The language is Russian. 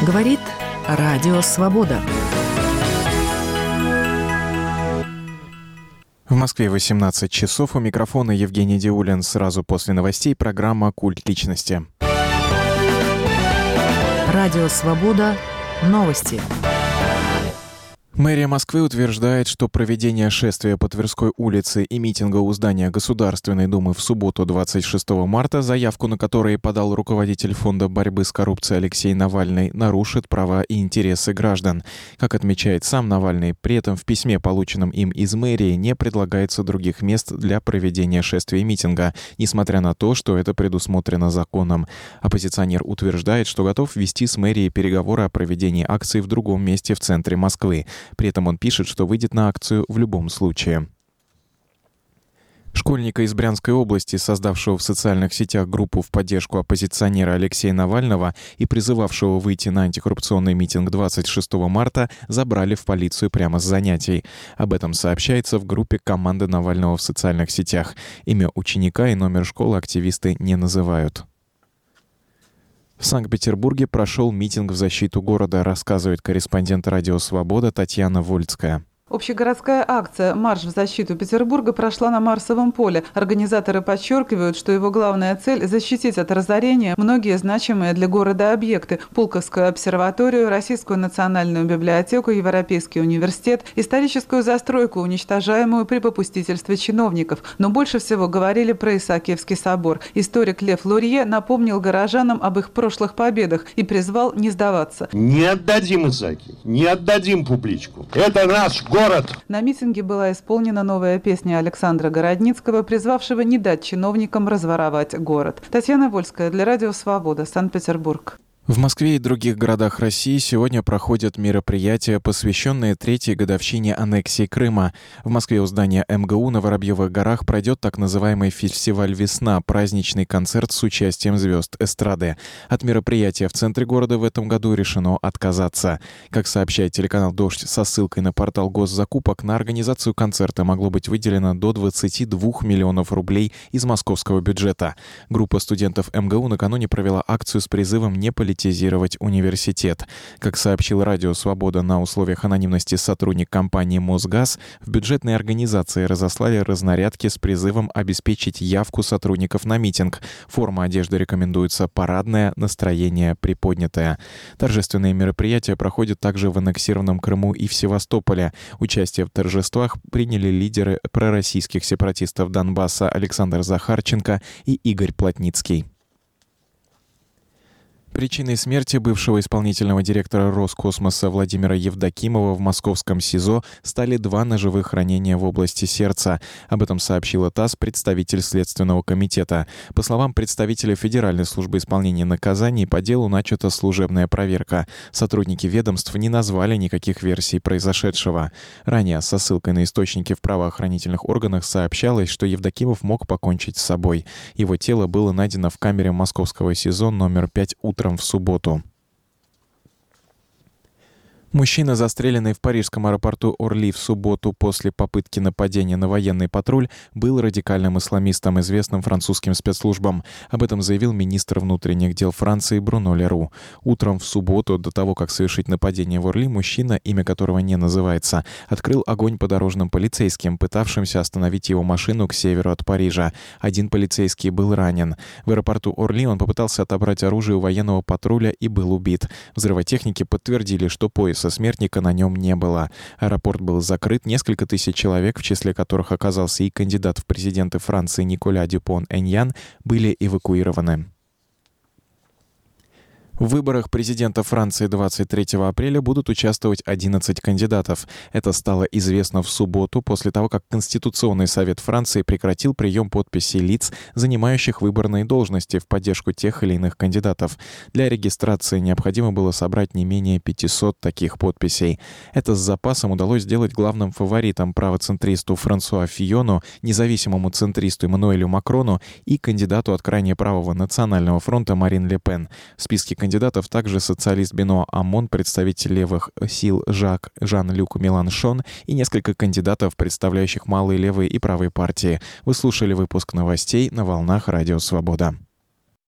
Говорит Радио Свобода. В Москве 18 часов. У микрофона Евгений Диулин. Сразу после новостей программа «Культ личности». Радио Свобода. Новости. Мэрия Москвы утверждает, что проведение шествия по Тверской улице и митинга у здания Государственной Думы в субботу 26 марта, заявку на которые подал руководитель Фонда борьбы с коррупцией Алексей Навальный, нарушит права и интересы граждан. Как отмечает сам Навальный, при этом в письме, полученном им из мэрии, не предлагается других мест для проведения шествия и митинга, несмотря на то, что это предусмотрено законом. Оппозиционер утверждает, что готов вести с мэрией переговоры о проведении акции в другом месте в центре Москвы. При этом он пишет, что выйдет на акцию в любом случае. Школьника из Брянской области, создавшего в социальных сетях группу в поддержку оппозиционера Алексея Навального и призывавшего выйти на антикоррупционный митинг 26 марта, забрали в полицию прямо с занятий. Об этом сообщается в группе команды Навального в социальных сетях. Имя ученика и номер школы активисты не называют. В Санкт-Петербурге прошел митинг в защиту города, рассказывает корреспондент «Радио Свобода» Татьяна Вольская. Общегородская акция «Марш в защиту Петербурга» прошла на Марсовом поле. Организаторы подчеркивают, что его главная цель – защитить от разорения многие значимые для города объекты – Пулковскую обсерваторию, Российскую национальную библиотеку, Европейский университет, историческую застройку, уничтожаемую при попустительстве чиновников. Но больше всего говорили про Исаакиевский собор. Историк Лев Лурье напомнил горожанам об их прошлых победах и призвал не сдаваться. Не отдадим Исаакиев, не отдадим публичку. Это наш город. На митинге была исполнена новая песня Александра Городницкого, призвавшего не дать чиновникам разворовать город. Татьяна Вольская для Радио Свобода, Санкт-Петербург. В Москве и других городах России сегодня проходят мероприятия, посвященные третьей годовщине аннексии Крыма. В Москве у здания МГУ на Воробьевых горах пройдет так называемый фестиваль «Весна» – праздничный концерт с участием звезд эстрады. От мероприятия в центре города в этом году решено отказаться. Как сообщает телеканал «Дождь» со ссылкой на портал госзакупок, на организацию концерта могло быть выделено до 22 миллионов рублей из московского бюджета. Группа студентов МГУ накануне провела акцию с призывом не политизировать университет. Как сообщил Радио Свобода на условиях анонимности сотрудник компании «Мосгаз», в бюджетной организации разослали разнарядки с призывом обеспечить явку сотрудников на митинг. Форма одежды рекомендуется парадная, настроение приподнятое. Торжественные мероприятия проходят также в аннексированном Крыму и в Севастополе. Участие в торжествах приняли лидеры пророссийских сепаратистов Донбасса Александр Захарченко и Игорь Плотницкий. Причиной смерти бывшего исполнительного директора Роскосмоса Владимира Евдокимова в московском СИЗО стали 2 ножевых ранения в области сердца. Об этом сообщила ТАСС представитель Следственного комитета. По словам представителя Федеральной службы исполнения наказаний, по делу начата служебная проверка. Сотрудники ведомств не назвали никаких версий произошедшего. Ранее со ссылкой на источники в правоохранительных органах сообщалось, что Евдокимов мог покончить с собой. Его тело было найдено в камере московского СИЗО номер 5 утром в субботу. Мужчина, застреленный в парижском аэропорту Орли в субботу после попытки нападения на военный патруль, был радикальным исламистом, известным французским спецслужбам. Об этом заявил министр внутренних дел Франции Бруно Ле Ру. Утром в субботу, до того, как совершить нападение в Орли, мужчина, имя которого не называется, открыл огонь по дорожным полицейским, пытавшимся остановить его машину к северу от Парижа. Один полицейский был ранен. В аэропорту Орли он попытался отобрать оружие у военного патруля и был убит. Взрывотехники подтвердили, что пояса смертника на нем не было. Аэропорт был закрыт, несколько тысяч человек, в числе которых оказался и кандидат в президенты Франции Николя Дюпон-Эньян, были эвакуированы. В выборах президента Франции 23 апреля будут участвовать 11 кандидатов. Это стало известно в субботу после того, как Конституционный совет Франции прекратил прием подписей лиц, занимающих выборные должности в поддержку тех или иных кандидатов. Для регистрации необходимо было собрать не менее 500 таких подписей. Это с запасом удалось сделать главным фаворитом правоцентристу Франсуа Фийону, независимому центристу Эммануэлю Макрону и кандидату от крайне правого Национального фронта Марин Ле Пен. В списке кандидатов также социалист Бенуа Амон, представитель левых сил Жан-Люк Меланшон и несколько кандидатов, представляющих малые левые и правые партии. Вы слушали выпуск новостей на волнах Радио Свобода.